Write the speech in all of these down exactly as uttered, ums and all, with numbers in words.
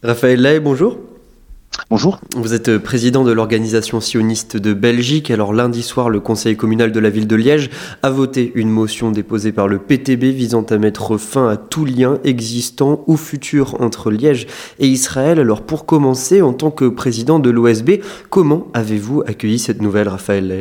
Raphaël Lay, bonjour. Bonjour. Vous êtes président de l'organisation sioniste de Belgique. Alors lundi soir, le conseil communal de la ville de Liège a voté une motion déposée par le P T B visant à mettre fin à tout lien existant ou futur entre Liège et Israël. Alors pour commencer, en tant que président de l'O S B, comment avez-vous accueilli cette nouvelle, Raphaël Lay ?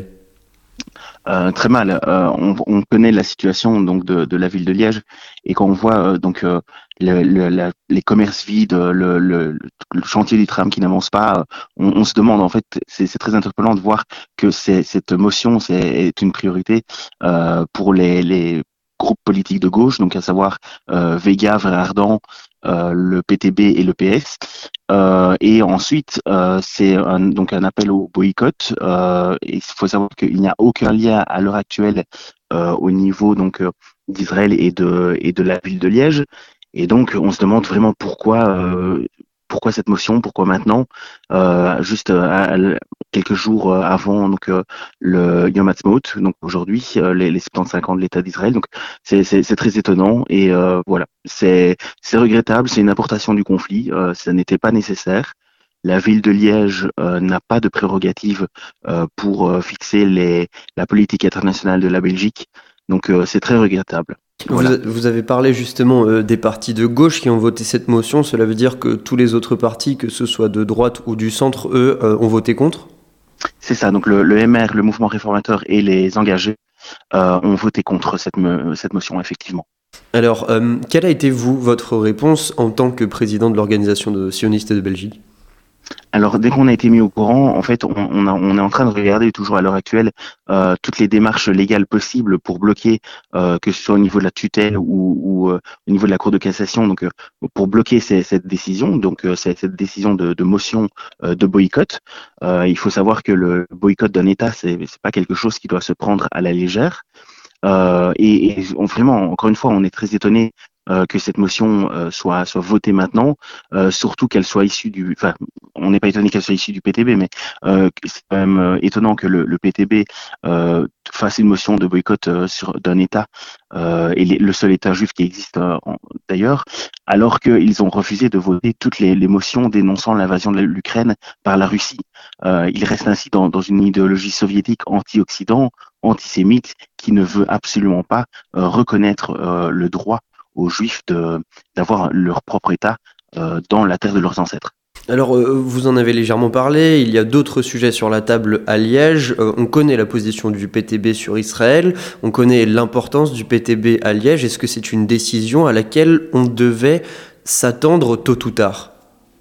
Euh, très mal. Euh, on, on connaît la situation donc de, de la ville de Liège et quand on voit euh, donc euh, le, le, la, les commerces vides, le, le, le chantier du tram qui n'avance pas, on, on se demande en fait, c'est, c'est très interpellant de voir que c'est, cette motion c'est, est une priorité euh, pour les, les groupes politiques de gauche, donc à savoir euh, Vega, Vrardent, euh, le P T B et le P S. Euh, et ensuite, euh, c'est un, donc un appel au boycott. Euh, et il faut savoir qu'il n'y a aucun lien à l'heure actuelle euh, au niveau donc euh, d'Israël et de et de la ville de Liège. Et donc, on se demande vraiment pourquoi euh, pourquoi cette motion, pourquoi maintenant, euh, juste euh, à- à- quelques jours euh, avant donc euh, le Yom Ha'atzmaut, donc aujourd'hui euh, les, les soixante-quinze ans de l'État d'Israël. Donc c'est c'est, c'est très étonnant et euh, voilà, c'est c'est regrettable, c'est une importation du conflit, euh, ça n'était pas nécessaire. La ville de Liège euh, n'a pas de prérogative euh, pour euh, fixer les, la politique internationale de la Belgique, donc euh, c'est très regrettable. Vous, Voilà. vous avez parlé justement euh, des partis de gauche qui ont voté cette motion. Cela veut dire que tous les autres partis, que ce soit de droite ou du centre, eux, euh, ont voté contre ? C'est ça, donc le, le M R, le mouvement réformateur et les engagés euh, ont voté contre cette, me, cette motion, effectivement. Alors, euh, quelle a été, vous, votre réponse en tant que président de l'organisation de sionistes de Belgique ? Alors, dès qu'on a été mis au courant, en fait, on, on, a- on est en train de regarder toujours à l'heure actuelle euh, toutes les démarches légales possibles pour bloquer, euh, que ce soit au niveau de la tutelle ou, ou, euh, au niveau de la Cour de cassation, donc euh, pour bloquer ces- cette décision, donc euh, cette, cette décision de, de motion euh, de boycott. Euh, il faut savoir que le boycott d'un État, c'est c'est pas quelque chose qui doit se prendre à la légère. Euh, et, et on, vraiment, encore une fois, on est très étonné euh, que cette motion euh, soit soit votée maintenant, euh, surtout qu'elle soit issue du. Enfin, on n'est pas étonné qu'elle soit issue du P T B, mais euh, que c'est quand même euh, étonnant que le, le P T B euh, fasse une motion de boycott euh, sur d'un État euh, et les- le seul État juif qui existe euh, en- d'ailleurs, alors qu'ils ont refusé de voter toutes les, les motions dénonçant l'invasion de l'Ukraine par la Russie. Euh, ils restent ainsi dans, dans une idéologie soviétique anti-Occident, antisémite, qui ne veut absolument pas euh, reconnaître euh, le droit aux Juifs de d'avoir leur propre État euh, dans la terre de leurs ancêtres. Alors, euh, vous en avez légèrement parlé, il y a d'autres sujets sur la table à Liège. Euh, on connaît la position du P T B sur Israël, on connaît l'importance du P T B à Liège. Est-ce que c'est une décision à laquelle on devait s'attendre tôt ou tard ?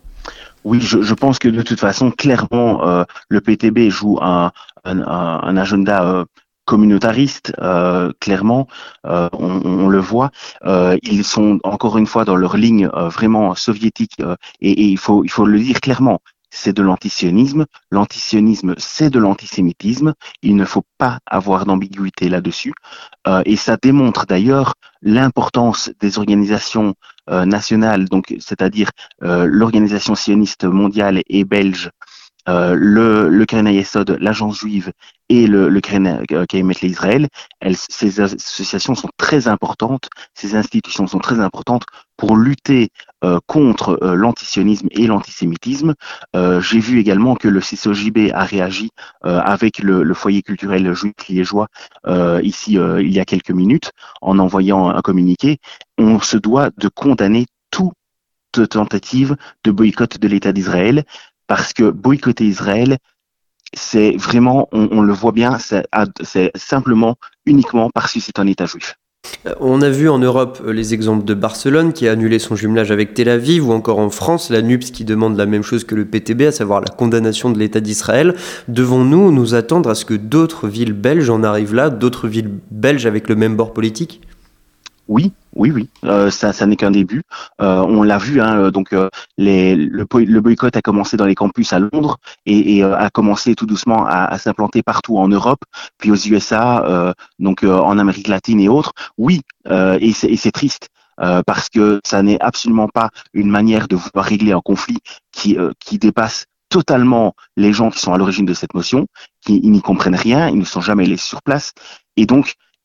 Oui, je, je pense que de toute façon, clairement, euh, le P T B joue un, un, un, un agenda euh, communautariste, euh, clairement, euh, on, on le voit. Euh, ils sont encore une fois dans leur ligne euh, vraiment soviétique euh, et, et il faut il faut le dire clairement. C'est de l'antisionisme. L'antisionisme, c'est de l'antisémitisme. Il ne faut pas avoir d'ambiguïté là-dessus. Euh, et ça démontre d'ailleurs l'importance des organisations euh, nationales, donc c'est-à-dire euh, l'organisation sioniste mondiale et belge, euh, le, le Keren Hayesod, l'agence juive et le, le Keren euh, Kayemet l'Israël, elles, ces associations sont très importantes, ces institutions sont très importantes pour lutter euh, contre euh, l'antisionisme et l'antisémitisme. Euh, j'ai vu également que le C C O J B a réagi euh, avec le, le foyer culturel juif liégeois euh, ici euh, il y a quelques minutes en envoyant un communiqué. On se doit de condamner toute tentative de boycott de l'État d'Israël parce que boycotter Israël, c'est vraiment, on, on le voit bien, c'est, c'est simplement, uniquement parce que c'est un État juif. Euh, On a vu en Europe euh, les exemples de Barcelone qui a annulé son jumelage avec Tel Aviv, ou encore en France la N U P S qui demande la même chose que le P T B, à savoir la condamnation de l'État d'Israël. Devons-nous nous attendre à ce que d'autres villes belges en arrivent là, d'autres villes belges avec le même bord politique ? Oui, oui, oui, euh, ça, ça n'est qu'un début. Euh, on l'a vu, hein, donc euh, les, le, le boycott a commencé dans les campus à Londres et, et euh, a commencé tout doucement à, à s'implanter partout en Europe, puis aux U S A, euh, donc euh, en Amérique latine et autres. Oui, euh, et, c'est, et c'est triste. Euh, parce que ça n'est absolument pas une manière de vouloir régler un conflit qui, euh, qui dépasse totalement les gens qui sont à l'origine de cette motion, qui ils n'y comprennent rien, ils ne sont jamais allés sur place, et donc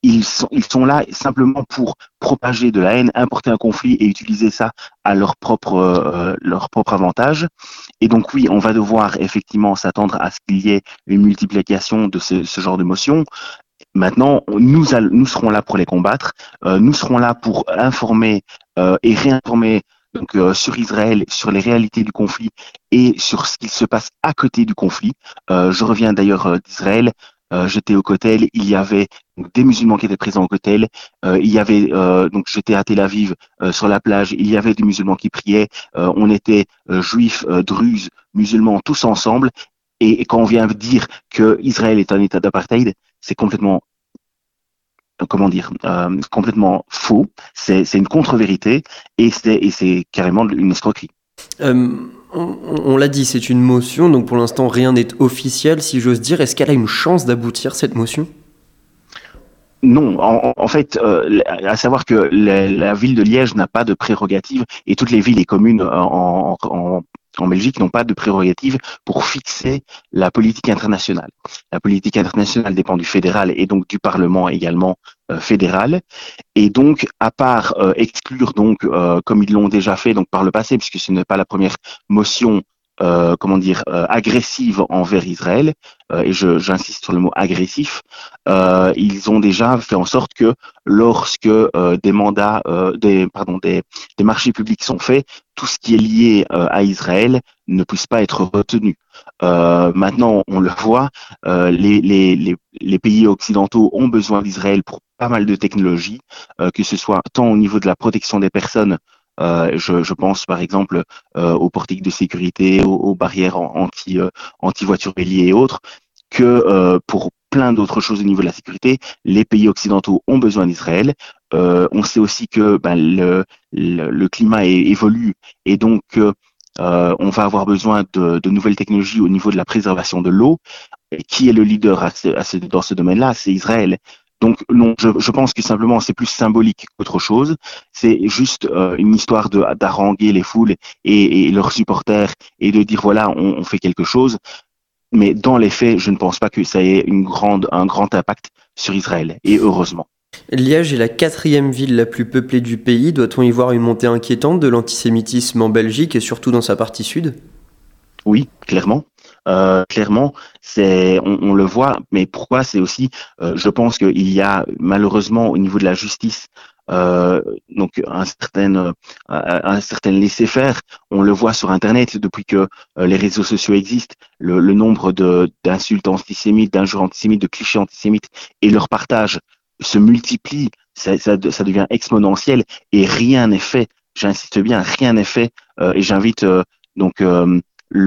ils sont, ils sont là simplement pour propager de la haine, importer un conflit et utiliser ça à leur propre, euh, leur propre avantage. Et donc oui, on va devoir effectivement s'attendre à ce qu'il y ait une multiplication de ce, ce genre de motions. Maintenant, nous, all- nous serons là pour les combattre. Euh, nous serons là pour informer euh, et réinformer donc euh, sur Israël, sur les réalités du conflit et sur ce qu'il se passe à côté du conflit. Euh, je reviens d'ailleurs euh, d'Israël. Euh, j'étais au Kotel. Il y avait donc, des musulmans qui étaient présents au Kotel. Euh, il y avait euh, donc j'étais à Tel Aviv euh, sur la plage. Il y avait des musulmans qui priaient. Euh, on était euh, juifs, euh, druzes, musulmans tous ensemble. Et, et quand on vient dire que Israël est un État d'apartheid, c'est complètement, comment dire, euh, complètement faux. C'est, c'est une contre-vérité et c'est, et c'est carrément une escroquerie. Euh, on, on l'a dit, c'est une motion, donc pour l'instant rien n'est officiel, si j'ose dire. Est-ce qu'elle a une chance d'aboutir, cette motion ? Non, en, en fait, euh, à savoir que la, la ville de Liège n'a pas de prérogative et toutes les villes et communes en, en, en Belgique n'ont pas de prérogative pour fixer la politique internationale. La politique internationale dépend du fédéral et donc du Parlement également euh, fédéral. Et donc, à part euh, exclure donc, euh, comme ils l'ont déjà fait donc par le passé, puisque ce n'est pas la première motion euh, comment dire, euh, agressive envers Israël, euh, et je, j'insiste sur le mot agressif, euh, ils ont déjà fait en sorte que lorsque euh, des mandats, euh, des, pardon, des, des marchés publics sont faits, tout ce qui est lié euh, à Israël ne puisse pas être retenu. Euh, maintenant, on le voit, euh, les, les, les, les pays occidentaux ont besoin d'Israël pour pas mal de technologies, euh, que ce soit tant au niveau de la protection des personnes. Euh, je, je pense par exemple euh, aux portiques de sécurité, aux, aux barrières anti, euh, anti-voitures béliers et autres, que euh, pour plein d'autres choses au niveau de la sécurité, les pays occidentaux ont besoin d'Israël. Euh, on sait aussi que ben, le, le, le climat est, évolue et donc euh, on va avoir besoin de, de nouvelles technologies au niveau de la préservation de l'eau. Et qui est le leader à ce, à ce, dans ce domaine-là? C'est Israël. Donc non, je, je pense que simplement c'est plus symbolique qu'autre chose. C'est juste euh, une histoire de d'haranguer les foules et, et leurs supporters et de dire voilà, on, on fait quelque chose. Mais dans les faits, je ne pense pas que ça ait une grande, un grand impact sur Israël. Et heureusement. Liège est la quatrième ville la plus peuplée du pays. Doit-on y voir une montée inquiétante de l'antisémitisme en Belgique et surtout dans sa partie sud ? Oui, clairement. Euh, clairement, c'est, on, on le voit, mais pourquoi c'est aussi, euh, je pense qu'il y a malheureusement au niveau de la justice, euh, donc un certain, euh, un certain laisser-faire. On le voit sur Internet depuis que euh, les réseaux sociaux existent, le, le nombre de d'insultes antisémites, d'injures antisémites, de clichés antisémites et leur partage se multiplie. Ça, ça, ça devient exponentiel et rien n'est fait. J'insiste bien, rien n'est fait. Euh, et j'invite euh, donc euh,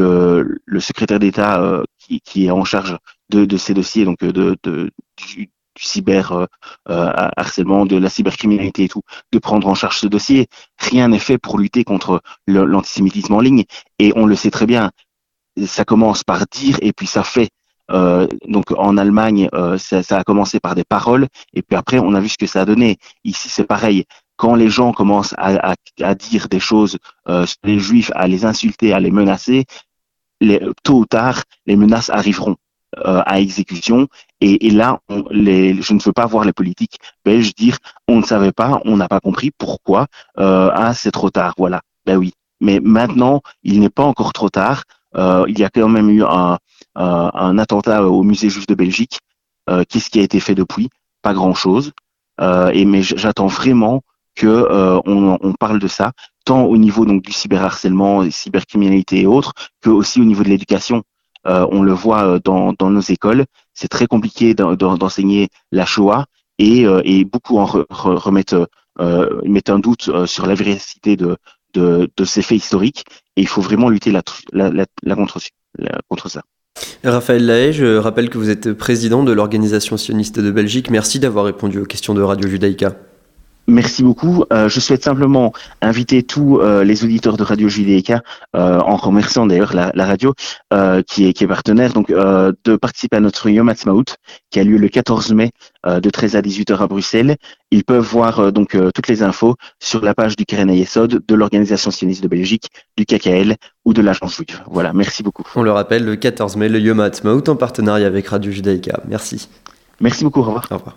le, le secrétaire d'État euh, qui, qui est en charge de, de ces dossiers, donc de, de du, du cyber euh, harcèlement, de la cybercriminalité et tout, de prendre en charge ce dossier. Rien n'est fait pour lutter contre le, l'antisémitisme en ligne. Et on le sait très bien, ça commence par dire et puis ça fait. Euh, donc en Allemagne, euh, ça, ça a commencé par des paroles et puis après on a vu ce que ça a donné. Ici c'est pareil. Quand les gens commencent à, à, à dire des choses euh, sur les juifs, à les insulter, à les menacer, les, tôt ou tard, les menaces arriveront euh, à exécution. Et, et là, on, les, je ne veux pas voir les politiques belges dire on ne savait pas, on n'a pas compris pourquoi. Euh, ah, c'est trop tard. Voilà. Ben oui. Mais maintenant, il n'est pas encore trop tard. Euh, il y a quand même eu un, un, un attentat au musée juif de Belgique. Euh, qu'est-ce qui a été fait depuis? Pas grand-chose. Euh, et mais j'attends vraiment que euh, on, on parle de ça, tant au niveau donc du cyberharcèlement, cybercriminalité et autres, que aussi au niveau de l'éducation. Euh, on le voit dans, dans nos écoles, c'est très compliqué d'enseigner la Shoah et, euh, et beaucoup en re, re, remettent, euh, mettent un doute sur la véracité de, de, de ces faits historiques. Et il faut vraiment lutter la, la, la, la contre, la, contre ça. Raphaël Lahaye, je rappelle que vous êtes président de l'Organisation sioniste de Belgique. Merci d'avoir répondu aux questions de Radio Judaïka. Merci beaucoup. Euh, je souhaite simplement inviter tous euh, les auditeurs de Radio Judaïka, euh, en remerciant d'ailleurs la, la radio euh, qui est qui est partenaire, donc euh, de participer à notre Yom Ha'atzmaut qui a lieu le quatorze mai euh, de treize à dix-huit heures à Bruxelles. Ils peuvent voir euh, donc euh, toutes les infos sur la page du Keren Hayesod, de l'Organisation sioniste de Belgique, du K K L ou de l'Agence juive. Voilà, merci beaucoup. On le rappelle, le quatorze mai, le Yom Ha'atzmaut en partenariat avec Radio Judaïka. Merci. Merci beaucoup, au revoir. Au revoir.